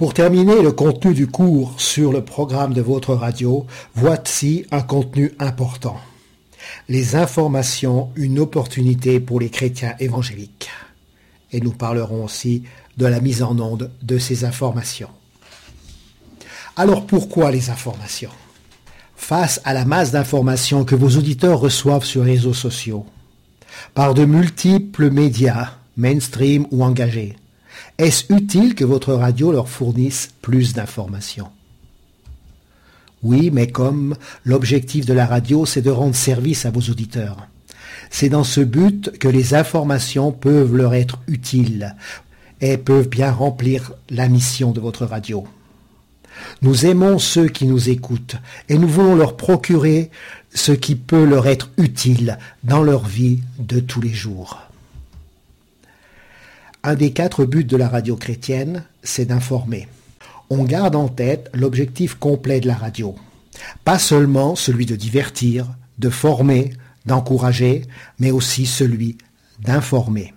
Pour terminer le contenu du cours sur le programme de votre radio, voici un contenu important. Les informations, une opportunité pour les chrétiens évangéliques. Et nous parlerons aussi de la mise en onde de ces informations. Alors pourquoi les informations ? Face à la masse d'informations que vos auditeurs reçoivent sur les réseaux sociaux, par de multiples médias, mainstream ou engagés, est-ce utile que votre radio leur fournisse plus d'informations ? Oui, mais comme l'objectif de la radio, c'est de rendre service à vos auditeurs. C'est dans ce but que les informations peuvent leur être utiles et peuvent bien remplir la mission de votre radio. Nous aimons ceux qui nous écoutent et nous voulons leur procurer ce qui peut leur être utile dans leur vie de tous les jours. Un des 4 buts de la radio chrétienne, c'est d'informer. On garde en tête l'objectif complet de la radio. Pas seulement celui de divertir, de former, d'encourager, mais aussi celui d'informer.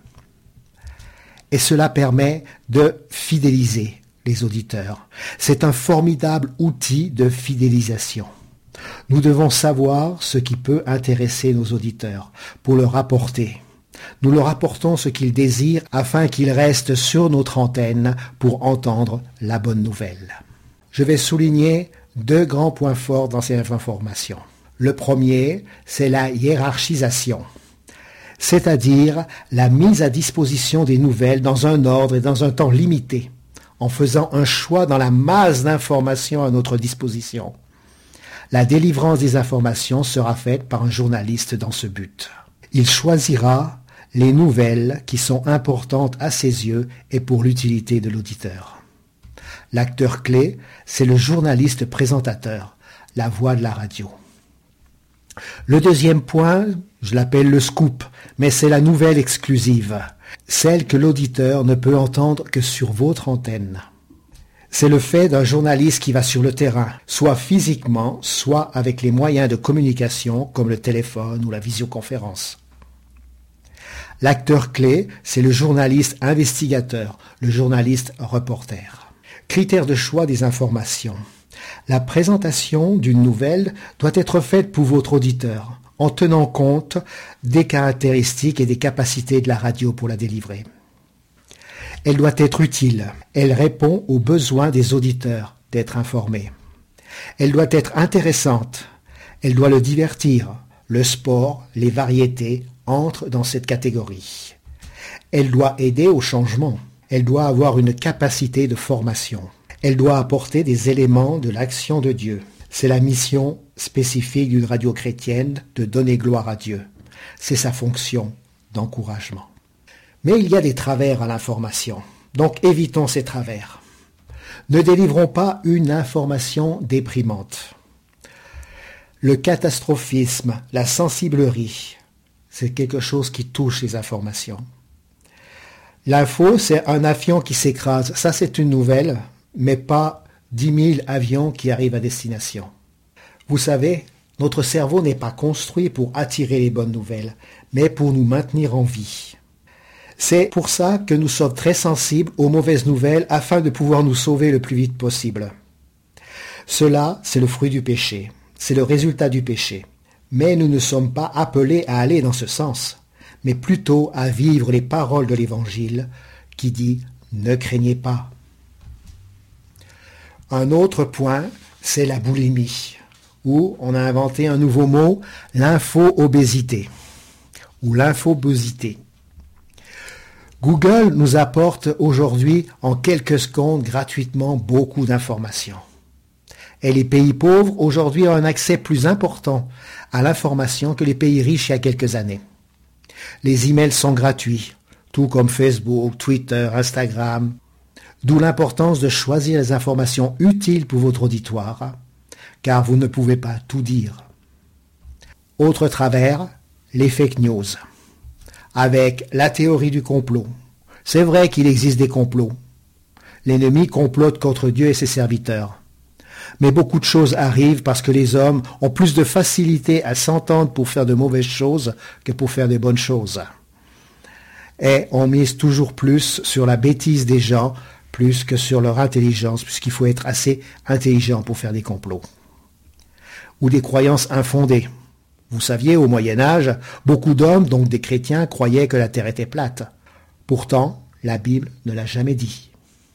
Et cela permet de fidéliser les auditeurs. C'est un formidable outil de fidélisation. Nous devons savoir ce qui peut intéresser nos auditeurs pour leur apporter. Nous leur apportons ce qu'ils désirent afin qu'ils restent sur notre antenne pour entendre la bonne nouvelle. Je vais souligner 2 grands points forts dans ces informations. Le premier, c'est la hiérarchisation, c'est-à-dire la mise à disposition des nouvelles dans un ordre et dans un temps limité, en faisant un choix dans la masse d'informations à notre disposition. La délivrance des informations sera faite par un journaliste dans ce but. Il choisira les nouvelles qui sont importantes à ses yeux et pour l'utilité de l'auditeur. L'acteur clé, c'est le journaliste présentateur, la voix de la radio. Le deuxième point, je l'appelle le scoop, mais c'est la nouvelle exclusive, celle que l'auditeur ne peut entendre que sur votre antenne. C'est le fait d'un journaliste qui va sur le terrain, soit physiquement, soit avec les moyens de communication comme le téléphone ou la visioconférence. L'acteur clé, c'est le journaliste investigateur, le journaliste reporter. Critère de choix des informations. La présentation d'une nouvelle doit être faite pour votre auditeur, en tenant compte des caractéristiques et des capacités de la radio pour la délivrer. Elle doit être utile. Elle répond aux besoins des auditeurs d'être informés. Elle doit être intéressante. Elle doit le divertir. Le sport, les variétés entrent dans cette catégorie. Elle doit aider au changement. Elle doit avoir une capacité de formation. Elle doit apporter des éléments de l'action de Dieu. C'est la mission spécifique d'une radio chrétienne de donner gloire à Dieu. C'est sa fonction d'encouragement. Mais il y a des travers à l'information, donc évitons ces travers. Ne délivrons pas une information déprimante. Le catastrophisme, la sensiblerie, c'est quelque chose qui touche les informations. L'info, c'est un avion qui s'écrase. Ça, c'est une nouvelle, mais pas 10 000 avions qui arrivent à destination. Vous savez, notre cerveau n'est pas construit pour attirer les bonnes nouvelles, mais pour nous maintenir en vie. C'est pour ça que nous sommes très sensibles aux mauvaises nouvelles afin de pouvoir nous sauver le plus vite possible. Cela, c'est le fruit du péché. C'est le résultat du péché. Mais nous ne sommes pas appelés à aller dans ce sens, mais plutôt à vivre les paroles de l'Évangile qui dit « Ne craignez pas ». Un autre point, c'est la boulimie, où on a inventé un nouveau mot, l'info-obésité, ou l'infobésité. Google nous apporte aujourd'hui en quelques secondes gratuitement beaucoup d'informations. Et les pays pauvres aujourd'hui ont un accès plus important à l'information que les pays riches il y a quelques années. Les emails sont gratuits, tout comme Facebook, Twitter, Instagram. D'où l'importance de choisir les informations utiles pour votre auditoire, car vous ne pouvez pas tout dire. Autre travers, les fake news. Avec la théorie du complot. C'est vrai qu'il existe des complots. L'ennemi complote contre Dieu et ses serviteurs. Mais beaucoup de choses arrivent parce que les hommes ont plus de facilité à s'entendre pour faire de mauvaises choses que pour faire de bonnes choses. Et on mise toujours plus sur la bêtise des gens plus que sur leur intelligence, puisqu'il faut être assez intelligent pour faire des complots. Ou des croyances infondées. Vous saviez, au Moyen-Âge, beaucoup d'hommes, donc des chrétiens, croyaient que la terre était plate. Pourtant, la Bible ne l'a jamais dit.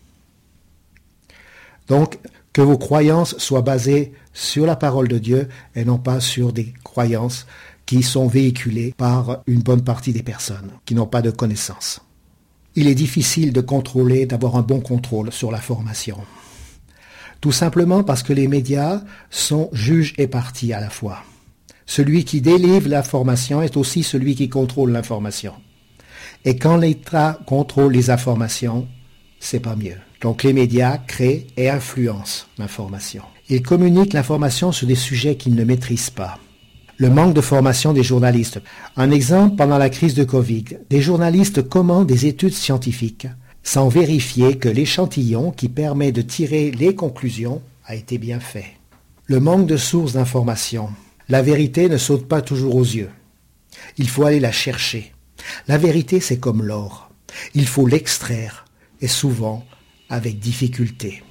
Donc, que vos croyances soient basées sur la parole de Dieu et non pas sur des croyances qui sont véhiculées par une bonne partie des personnes qui n'ont pas de connaissances. Il est difficile de contrôler, d'avoir un bon contrôle sur l'information. Tout simplement parce que les médias sont juges et parties à la fois. Celui qui délivre l'information est aussi celui qui contrôle l'information. Et quand l'État contrôle les informations, c'est pas mieux. Donc les médias créent et influencent l'information. Ils communiquent l'information sur des sujets qu'ils ne maîtrisent pas. Le manque de formation des journalistes. Un exemple, pendant la crise de Covid, des journalistes commandent des études scientifiques sans vérifier que l'échantillon qui permet de tirer les conclusions a été bien fait. Le manque de sources d'information. La vérité ne saute pas toujours aux yeux. Il faut aller la chercher. La vérité, c'est comme l'or. Il faut l'extraire, et souvent avec difficulté.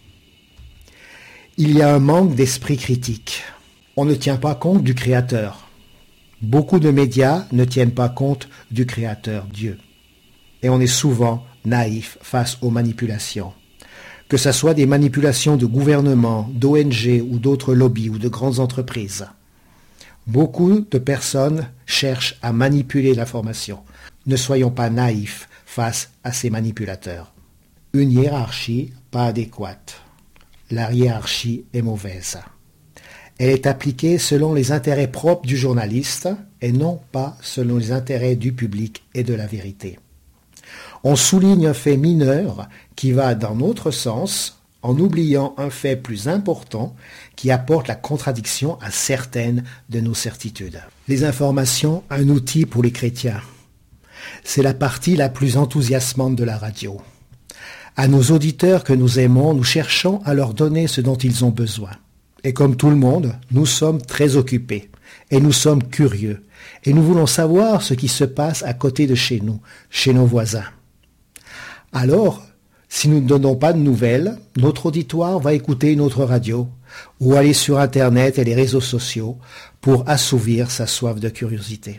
Il y a un manque d'esprit critique. On ne tient pas compte du Créateur. Beaucoup de médias ne tiennent pas compte du Créateur, Dieu. Et on est souvent naïf face aux manipulations. Que ce soit des manipulations de gouvernements, d'ONG ou d'autres lobbies ou de grandes entreprises. Beaucoup de personnes cherchent à manipuler l'information. Ne soyons pas naïfs face à ces manipulateurs. Une hiérarchie pas adéquate. La hiérarchie est mauvaise. Elle est appliquée selon les intérêts propres du journaliste et non pas selon les intérêts du public et de la vérité. On souligne un fait mineur qui va dans notre sens en oubliant un fait plus important qui apporte la contradiction à certaines de nos certitudes. Les informations, un outil pour les chrétiens. C'est la partie la plus enthousiasmante de la radio. À nos auditeurs que nous aimons, nous cherchons à leur donner ce dont ils ont besoin. Et comme tout le monde, nous sommes très occupés et nous sommes curieux et nous voulons savoir ce qui se passe à côté de chez nous, chez nos voisins. Alors, si nous ne donnons pas de nouvelles, notre auditoire va écouter une autre radio ou aller sur Internet et les réseaux sociaux pour assouvir sa soif de curiosité.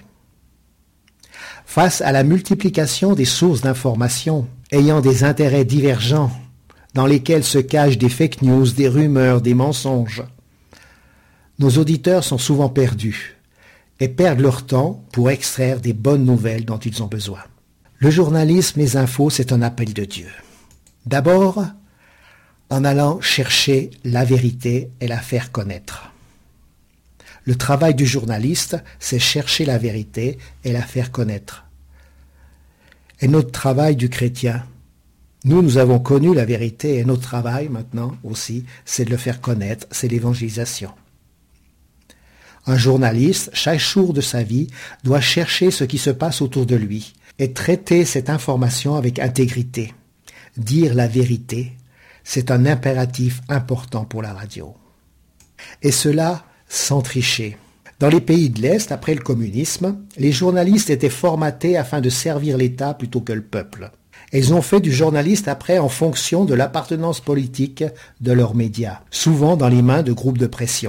Face à la multiplication des sources d'informations ayant des intérêts divergents, dans lesquels se cachent des fake news, des rumeurs, des mensonges, nos auditeurs sont souvent perdus et perdent leur temps pour extraire des bonnes nouvelles dont ils ont besoin. Le journalisme, les infos, c'est un appel de Dieu. D'abord, en allant chercher la vérité et la faire connaître. Le travail du journaliste, c'est chercher la vérité et la faire connaître. Et notre travail du chrétien, nous avons connu la vérité et notre travail maintenant aussi, c'est de le faire connaître, c'est l'évangélisation. Un journaliste, chaque jour de sa vie, doit chercher ce qui se passe autour de lui et traiter cette information avec intégrité. Dire la vérité, c'est un impératif important pour la radio. Et cela sans tricher. Dans les pays de l'Est, après le communisme, les journalistes étaient formatés afin de servir l'État plutôt que le peuple. Et ils ont fait du journaliste après en fonction de l'appartenance politique de leurs médias, souvent dans les mains de groupes de pression.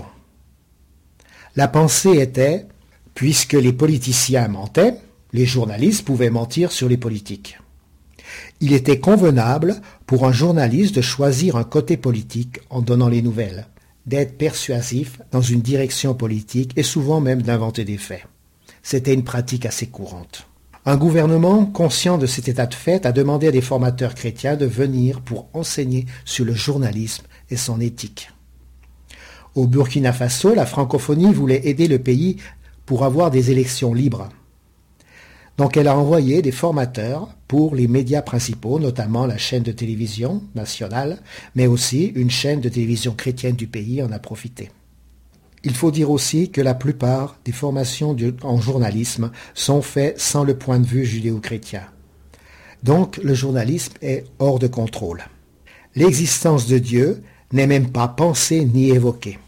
La pensée était, puisque les politiciens mentaient, les journalistes pouvaient mentir sur les politiques. Il était convenable pour un journaliste de choisir un côté politique en donnant les nouvelles, d'être persuasif dans une direction politique et souvent même d'inventer des faits. C'était une pratique assez courante. Un gouvernement, conscient de cet état de fait, a demandé à des formateurs chrétiens de venir pour enseigner sur le journalisme et son éthique. Au Burkina Faso, la francophonie voulait aider le pays pour avoir des élections libres. Donc elle a envoyé des formateurs pour les médias principaux, notamment la chaîne de télévision nationale, mais aussi une chaîne de télévision chrétienne du pays en a profité. Il faut dire aussi que la plupart des formations en journalisme sont faites sans le point de vue judéo-chrétien. Donc le journalisme est hors de contrôle. L'existence de Dieu n'est même pas pensée ni évoquée.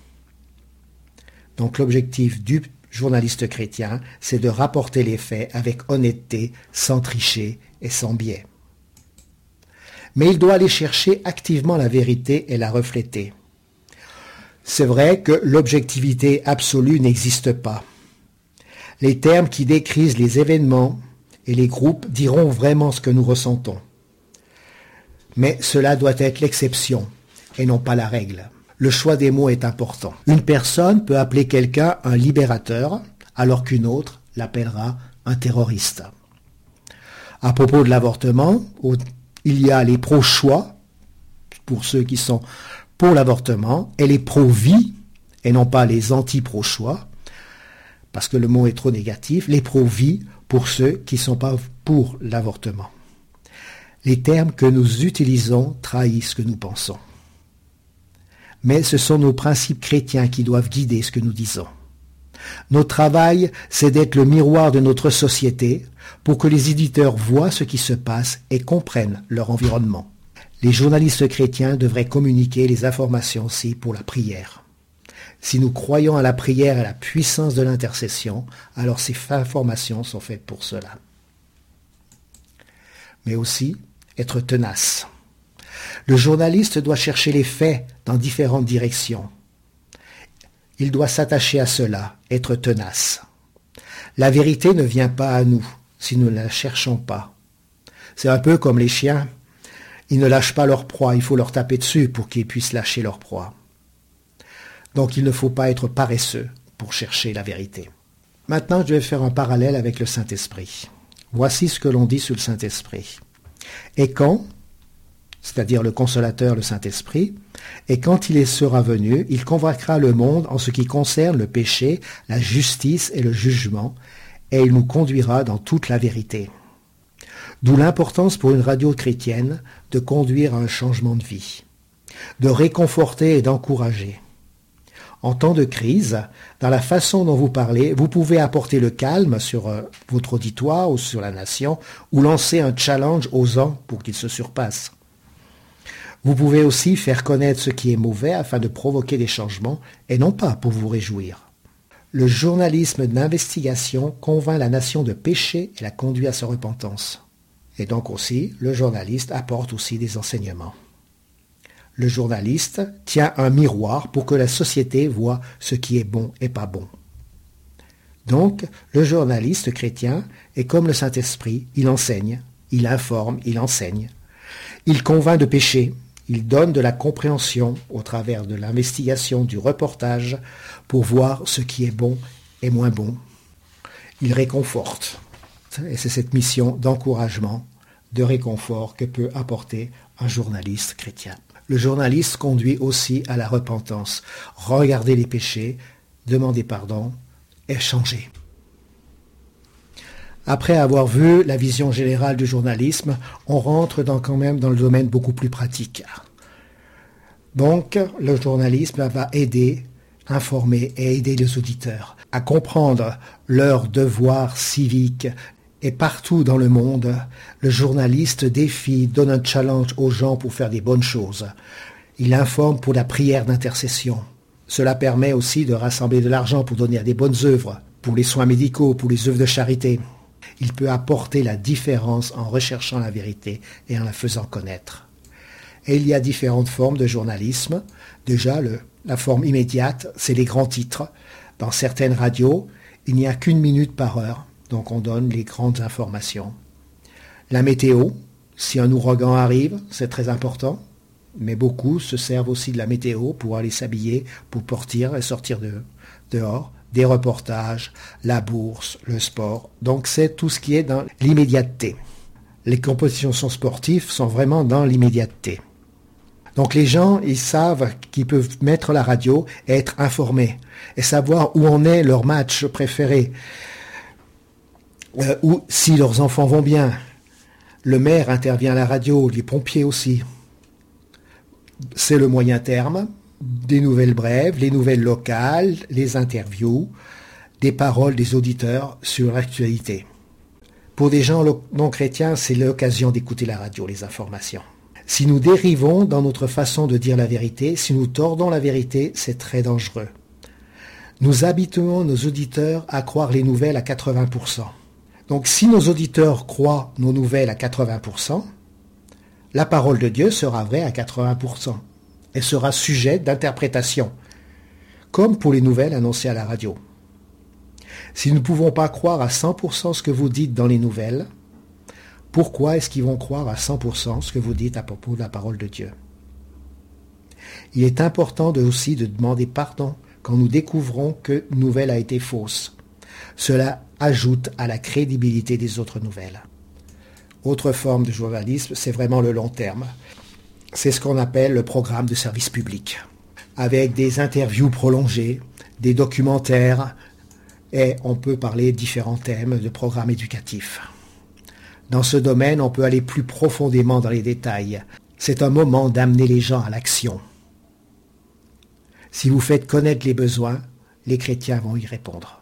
Donc l'objectif du journaliste chrétien, c'est de rapporter les faits avec honnêteté, sans tricher et sans biais. mais il doit aller chercher activement la vérité et la refléter. C'est vrai que l'objectivité absolue n'existe pas. Les termes qui décrivent les événements et les groupes diront vraiment ce que nous ressentons. Mais cela doit être l'exception et non pas la règle. Le choix des mots est important. Une personne peut appeler quelqu'un un libérateur, alors qu'une autre l'appellera un terroriste. À propos de l'avortement, il y a les pro-choix, pour ceux qui sont pour l'avortement, et les pro-vie, et non pas les anti-pro-choix, parce que le mot est trop négatif, les pro-vie pour ceux qui ne sont pas pour l'avortement. Les termes que nous utilisons trahissent ce que nous pensons. Mais ce sont nos principes chrétiens qui doivent guider ce que nous disons. Notre travail, c'est d'être le miroir de notre société pour que les éditeurs voient ce qui se passe et comprennent leur environnement. Les journalistes chrétiens devraient communiquer les informations aussi pour la prière. Si nous croyons à la prière et à la puissance de l'intercession, alors ces informations sont faites pour cela. Mais aussi, être tenace. Le journaliste doit chercher les faits dans différentes directions. Il doit s'attacher à cela, être tenace. La vérité ne vient pas à nous si nous ne la cherchons pas. C'est un peu comme les chiens. Ils ne lâchent pas leur proie, il faut leur taper dessus pour qu'ils puissent lâcher leur proie. Donc il ne faut pas être paresseux pour chercher la vérité. Maintenant, je vais faire un parallèle avec le Saint-Esprit. Voici ce que l'on dit sur le Saint-Esprit. Et quand, c'est-à-dire le Consolateur, le Saint-Esprit, et quand il sera venu, il convaincra le monde en ce qui concerne le péché, la justice et le jugement, et il nous conduira dans toute la vérité. D'où l'importance pour une radio chrétienne de conduire à un changement de vie, de réconforter et d'encourager. En temps de crise, dans la façon dont vous parlez, vous pouvez apporter le calme sur votre auditoire ou sur la nation, ou lancer un challenge aux uns pour qu'ils se surpassent. Vous pouvez aussi faire connaître ce qui est mauvais afin de provoquer des changements, et non pas pour vous réjouir. Le journalisme d'investigation convainc la nation de péché et la conduit à sa repentance. Et donc aussi, le journaliste apporte aussi des enseignements. Le journaliste tient un miroir pour que la société voie ce qui est bon et pas bon. Donc, le journaliste chrétien est comme le Saint-Esprit, il enseigne, il informe, il enseigne. Il convainc de péché, il donne de la compréhension au travers de l'investigation, du reportage, pour voir ce qui est bon et moins bon. Il réconforte. Et c'est cette mission d'encouragement, de réconfort que peut apporter un journaliste chrétien. Le journaliste conduit aussi à la repentance. Regardez les péchés, demandez pardon et changez. Après avoir vu la vision générale du journalisme, on rentre quand même dans le domaine beaucoup plus pratique. Donc, le journalisme va aider, informer et aider les auditeurs à comprendre leurs devoirs civiques. Et partout dans le monde, le journaliste défie, donne un challenge aux gens pour faire des bonnes choses. Il informe pour la prière d'intercession. Cela permet aussi de rassembler de l'argent pour donner à des bonnes œuvres, pour les soins médicaux, pour les œuvres de charité. Il peut apporter la différence en recherchant la vérité et en la faisant connaître. Et il y a différentes formes de journalisme. Déjà, la forme immédiate, c'est les grands titres. Dans certaines radios, il n'y a qu'une minute par heure. Donc on donne les grandes informations. La météo, si un ouragan arrive, c'est très important, mais beaucoup se servent aussi de la météo pour aller s'habiller, pour partir et sortir dehors. Des reportages, la bourse, le sport. Donc c'est tout ce qui est dans l'immédiateté. Les compétitions sportives sont vraiment dans l'immédiateté. Donc les gens, ils savent qu'ils peuvent mettre la radio et être informés et savoir où en est leur match préféré. Ou si leurs enfants vont bien. Le maire intervient à la radio, les pompiers aussi. C'est le moyen terme, des nouvelles brèves, les nouvelles locales, les interviews, des paroles des auditeurs sur l'actualité. Pour des gens non chrétiens, c'est l'occasion d'écouter la radio, les informations. Si nous dérivons dans notre façon de dire la vérité, si nous tordons la vérité, c'est très dangereux. Nous habituons nos auditeurs à croire les nouvelles à 80%. Donc si nos auditeurs croient nos nouvelles à 80%, la parole de Dieu sera vraie à 80%. Elle sera sujette d'interprétation, comme pour les nouvelles annoncées à la radio. Si nous ne pouvons pas croire à 100% ce que vous dites dans les nouvelles, pourquoi est-ce qu'ils vont croire à 100% ce que vous dites à propos de la parole de Dieu? Il est important aussi de demander pardon quand nous découvrons qu'une nouvelle a été fausse. Cela ajoute à la crédibilité des autres nouvelles. Autre forme de journalisme, c'est vraiment le long terme. C'est ce qu'on appelle le programme de service public, avec des interviews prolongées, des documentaires, et on peut parler de différents thèmes de programmes éducatifs. Dans ce domaine, on peut aller plus profondément dans les détails. C'est un moment d'amener les gens à l'action. Si vous faites connaître les besoins, les chrétiens vont y répondre.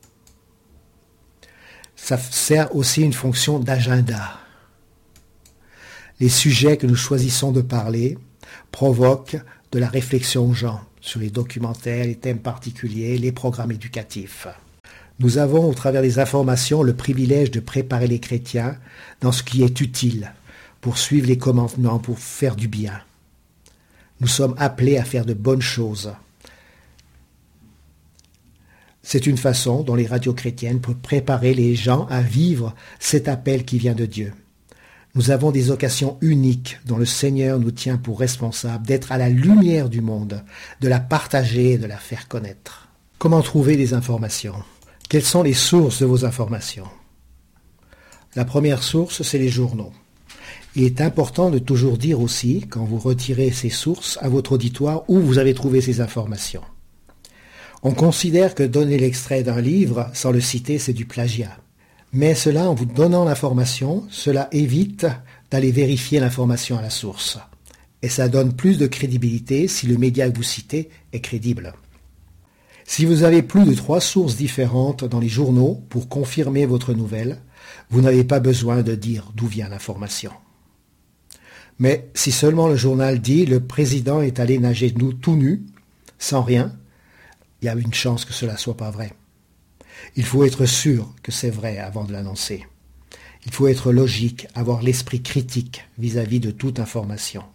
Ça sert aussi une fonction d'agenda. Les sujets que nous choisissons de parler provoquent de la réflexion aux gens sur les documentaires, les thèmes particuliers, les programmes éducatifs. Nous avons, au travers des informations, le privilège de préparer les chrétiens dans ce qui est utile, pour suivre les commandements, pour faire du bien. Nous sommes appelés à faire de bonnes choses. C'est une façon dont les radios chrétiennes peuvent préparer les gens à vivre cet appel qui vient de Dieu. Nous avons des occasions uniques dont le Seigneur nous tient pour responsables d'être à la lumière du monde, de la partager et de la faire connaître. Comment trouver des informations ? Quelles sont les sources de vos informations ? La première source, c'est les journaux. Il est important de toujours dire aussi, quand vous retirez ces sources, à votre auditoire où vous avez trouvé ces informations. On considère que donner l'extrait d'un livre sans le citer, c'est du plagiat. Mais cela, en vous donnant l'information, cela évite d'aller vérifier l'information à la source. Et ça donne plus de crédibilité si le média que vous citez est crédible. Si vous avez plus de 3 sources différentes dans les journaux pour confirmer votre nouvelle, vous n'avez pas besoin de dire d'où vient l'information. Mais si seulement le journal dit « le président est allé nager tout nu », sans rien, il y a une chance que cela ne soit pas vrai. Il faut être sûr que c'est vrai avant de l'annoncer. Il faut être logique, avoir l'esprit critique vis-à-vis de toute information.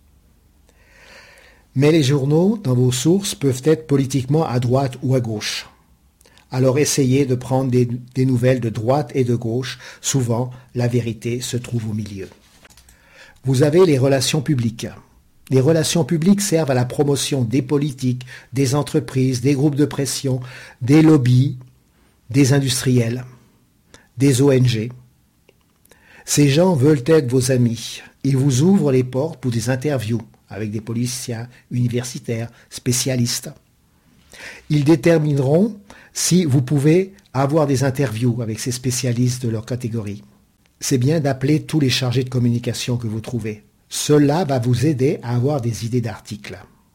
Mais les journaux, dans vos sources, peuvent être politiquement à droite ou à gauche. Alors essayez de prendre des nouvelles de droite et de gauche. Souvent, la vérité se trouve au milieu. Vous avez les relations publiques. Les relations publiques servent à la promotion des politiques, des entreprises, des groupes de pression, des lobbies, des industriels, des ONG. Ces gens veulent être vos amis. Ils vous ouvrent les portes pour des interviews avec des politiciens, universitaires, spécialistes. Ils détermineront si vous pouvez avoir des interviews avec ces spécialistes de leur catégorie. C'est bien d'appeler tous les chargés de communication que vous trouvez. Cela va vous aider à avoir des idées d'articles.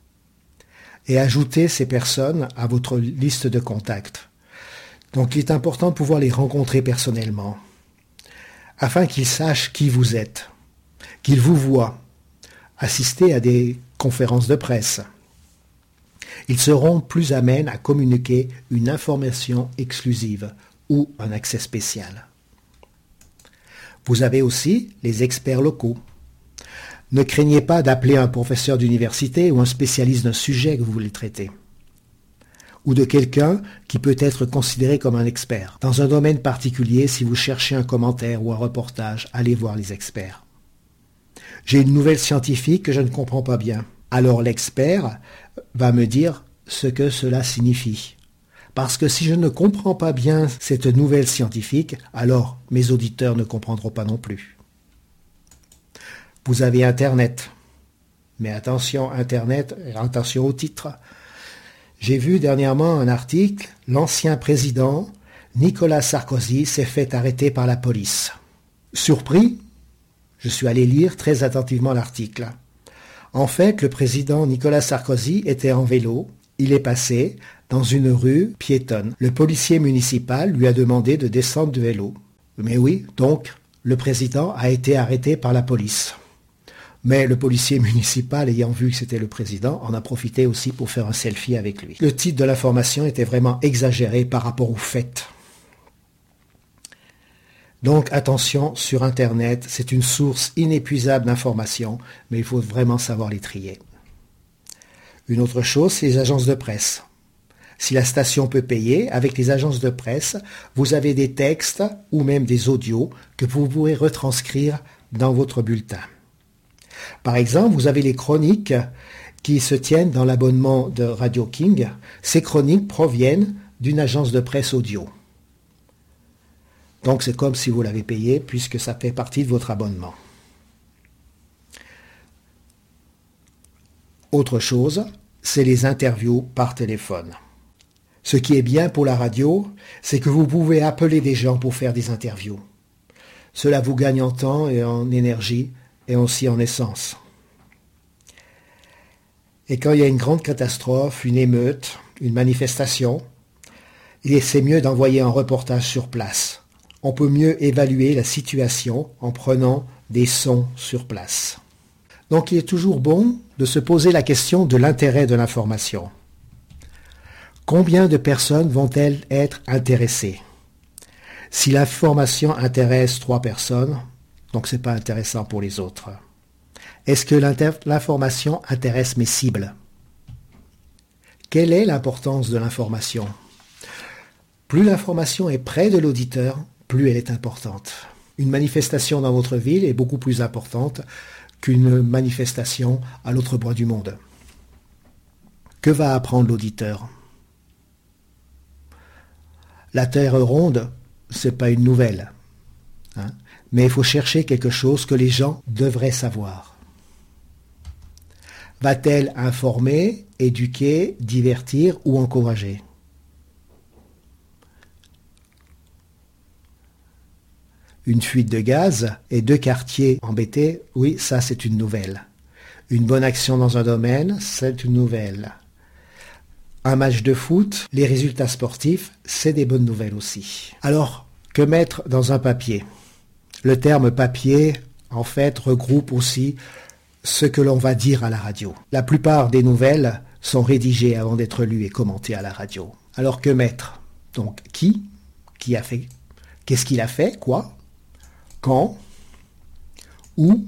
Et ajouter ces personnes à votre liste de contacts. Donc il est important de pouvoir les rencontrer personnellement, afin qu'ils sachent qui vous êtes, qu'ils vous voient, assister à des conférences de presse. Ils seront plus amènes à communiquer une information exclusive ou un accès spécial. Vous avez aussi les experts locaux. Ne craignez pas d'appeler un professeur d'université ou un spécialiste d'un sujet que vous voulez traiter, ou de quelqu'un qui peut être considéré comme un expert. Dans un domaine particulier, si vous cherchez un commentaire ou un reportage, allez voir les experts. J'ai une nouvelle scientifique que je ne comprends pas bien. Alors l'expert va me dire ce que cela signifie. Parce que si je ne comprends pas bien cette nouvelle scientifique, alors mes auditeurs ne comprendront pas non plus. Vous avez Internet. Mais attention, Internet, attention au titre. J'ai vu dernièrement un article, l'ancien président Nicolas Sarkozy s'est fait arrêter par la police. Surpris, je suis allé lire très attentivement l'article. En fait, le président Nicolas Sarkozy était en vélo. Il est passé dans une rue piétonne. Le policier municipal lui a demandé de descendre du vélo. Mais oui, donc, le président a été arrêté par la police. Mais le policier municipal, ayant vu que c'était le président, en a profité aussi pour faire un selfie avec lui. Le titre de l'information était vraiment exagéré par rapport aux faits. Donc attention, sur Internet, c'est une source inépuisable d'informations, mais il faut vraiment savoir les trier. Une autre chose, c'est les agences de presse. Si la station peut payer, avec les agences de presse, vous avez des textes ou même des audios que vous pourrez retranscrire dans votre bulletin. Par exemple, vous avez les chroniques qui se tiennent dans l'abonnement de Radio King. Ces chroniques proviennent d'une agence de presse audio. Donc c'est comme si vous l'avez payé puisque ça fait partie de votre abonnement. Autre chose, c'est les interviews par téléphone. Ce qui est bien pour la radio, c'est que vous pouvez appeler des gens pour faire des interviews. Cela vous gagne en temps et en énergie et aussi en essence. Et quand il y a une grande catastrophe, une émeute, une manifestation, c'est mieux d'envoyer un reportage sur place. On peut mieux évaluer la situation en prenant des sons sur place. Donc il est toujours bon de se poser la question de l'intérêt de l'information. Combien de personnes vont-elles être intéressées? Si l'information intéresse 3 personnes, donc ce n'est pas intéressant pour les autres. Est-ce que l'information intéresse mes cibles? Quelle est l'importance de l'information? Plus l'information est près de l'auditeur, plus elle est importante. Une manifestation dans votre ville est beaucoup plus importante qu'une manifestation à l'autre bout du monde. Que va apprendre l'auditeur? La Terre ronde, ce n'est pas une nouvelle. Mais il faut chercher quelque chose que les gens devraient savoir. Va-t-elle informer, éduquer, divertir ou encourager? Une fuite de gaz et 2 quartiers embêtés, oui, ça c'est une nouvelle. Une bonne action dans un domaine, c'est une nouvelle. Un match de foot, les résultats sportifs, c'est des bonnes nouvelles aussi. Alors, que mettre dans un papier? Le terme papier, en fait, regroupe aussi ce que l'on va dire à la radio. La plupart des nouvelles sont rédigées avant d'être lues et commentées à la radio. Alors, que mettre? Donc, qui a fait? Qu'est-ce qu'il a fait? Quoi? Quand? Où?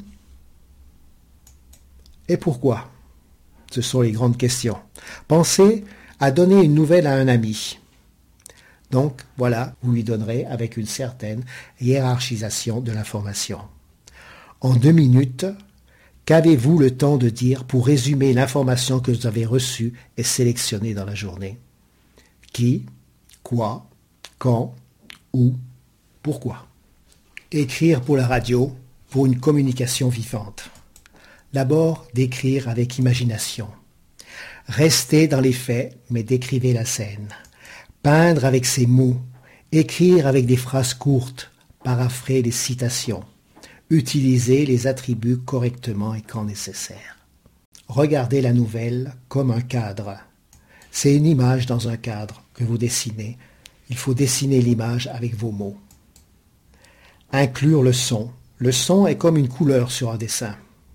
Et pourquoi? Ce sont les grandes questions. Pensez à donner une nouvelle à un ami. Donc, voilà, vous lui donnerez avec une certaine hiérarchisation de l'information. En 2 minutes, qu'avez-vous le temps de dire pour résumer l'information que vous avez reçue et sélectionnée dans la journée? Qui? Quoi? Quand? Où? Pourquoi? Écrire pour la radio, pour une communication vivante. D'abord, d'écrire avec imagination. Restez dans les faits, mais décrivez la scène. Peindre avec ses mots. Écrire avec des phrases courtes. Paraphrer les citations. Utilisez les attributs correctement et quand nécessaire. Regardez la nouvelle comme un cadre. C'est une image dans un cadre que vous dessinez. Il faut dessiner l'image avec vos mots. Inclure le son. Le son est comme une couleur sur un dessin.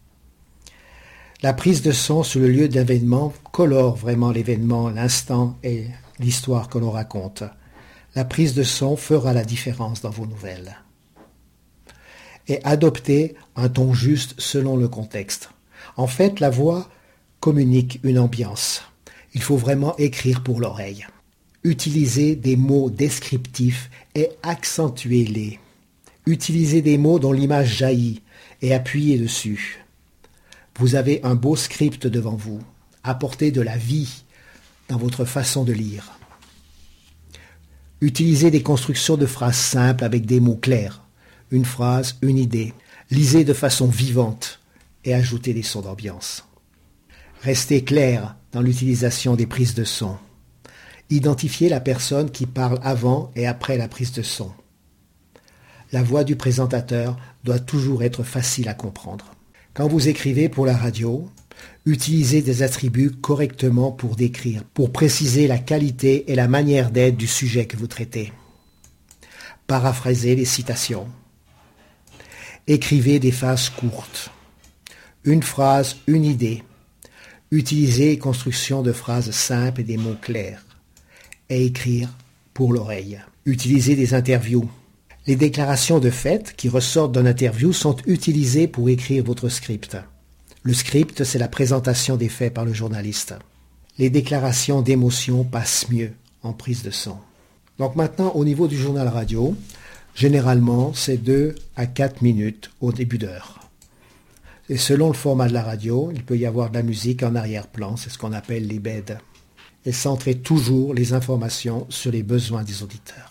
La prise de son sur le lieu de l'événement colore vraiment l'événement, l'instant et l'histoire que l'on raconte. La prise de son fera la différence dans vos nouvelles. Et adoptez un ton juste selon le contexte. En fait, la voix communique une ambiance. Il faut vraiment écrire pour l'oreille. Utilisez des mots descriptifs et accentuez-les. Utilisez des mots dont l'image jaillit et appuyez dessus. Vous avez un beau script devant vous. Apportez de la vie dans votre façon de lire. Utilisez des constructions de phrases simples avec des mots clairs. Une phrase, une idée. Lisez de façon vivante et ajoutez des sons d'ambiance. Restez clair dans l'utilisation des prises de son. Identifiez la personne qui parle avant et après la prise de son. La voix du présentateur doit toujours être facile à comprendre. Quand vous écrivez pour la radio, utilisez des attributs correctement pour décrire, pour préciser la qualité et la manière d'être du sujet que vous traitez. Paraphrasez les citations. Écrivez des phrases courtes. Une phrase, une idée. Utilisez construction de phrases simples et des mots clairs. Et écrire pour l'oreille. Utilisez des interviews. Les déclarations de fait qui ressortent d'une interview sont utilisées pour écrire votre script. Le script, c'est la présentation des faits par le journaliste. Les déclarations d'émotion passent mieux en prise de son. Donc maintenant, au niveau du journal radio, généralement, c'est 2 à 4 minutes au début d'heure. Et selon le format de la radio, il peut y avoir de la musique en arrière-plan, c'est ce qu'on appelle les beds. Et centrer toujours les informations sur les besoins des auditeurs.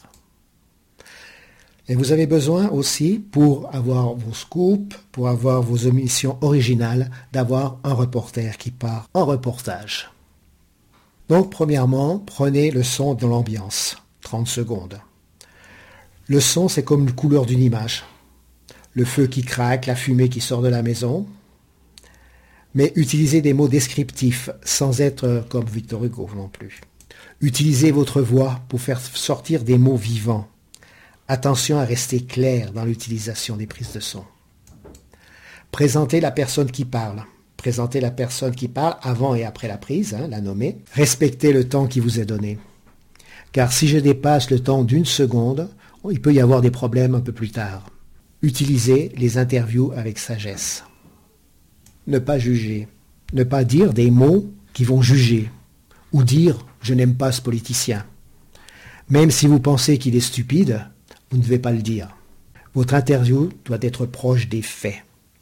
Et vous avez besoin aussi, pour avoir vos scoops, pour avoir vos émissions originales, d'avoir un reporter qui part en reportage. Donc, premièrement, prenez le son de l'ambiance, 30 secondes. Le son, c'est comme la couleur d'une image. Le feu qui craque, la fumée qui sort de la maison. Mais utilisez des mots descriptifs, sans être comme Victor Hugo non plus. Utilisez votre voix pour faire sortir des mots vivants. Attention à rester clair dans l'utilisation des prises de son. Présentez la personne qui parle. Présentez la personne qui parle avant et après la prise, la nommer. Respectez le temps qui vous est donné. Car si je dépasse le temps d'1 seconde, il peut y avoir des problèmes un peu plus tard. Utilisez les interviews avec sagesse. Ne pas juger. Ne pas dire des mots qui vont juger. Ou dire « je n'aime pas ce politicien ». Même si vous pensez qu'il est stupide, vous ne devez pas le dire. Votre interview doit être proche des faits.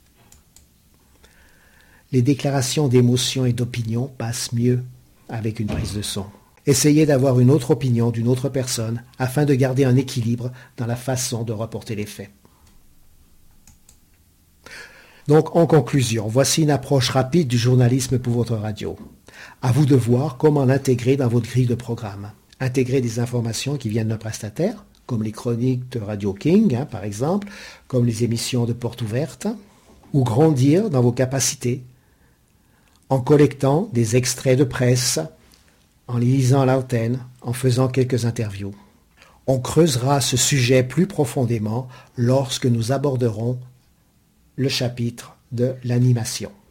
Les déclarations d'émotion et d'opinion passent mieux avec une prise de son. Essayez d'avoir une autre opinion d'une autre personne afin de garder un équilibre dans la façon de rapporter les faits. Donc, en conclusion, voici une approche rapide du journalisme pour votre radio. À vous de voir comment l'intégrer dans votre grille de programme. Intégrer des informations qui viennent d'un prestataire, comme les chroniques de Radio King, par exemple, comme les émissions de Porte Ouverte, ou grandir dans vos capacités en collectant des extraits de presse, en les lisant à l'antenne, en faisant quelques interviews. On creusera ce sujet plus profondément lorsque nous aborderons le chapitre de l'animation.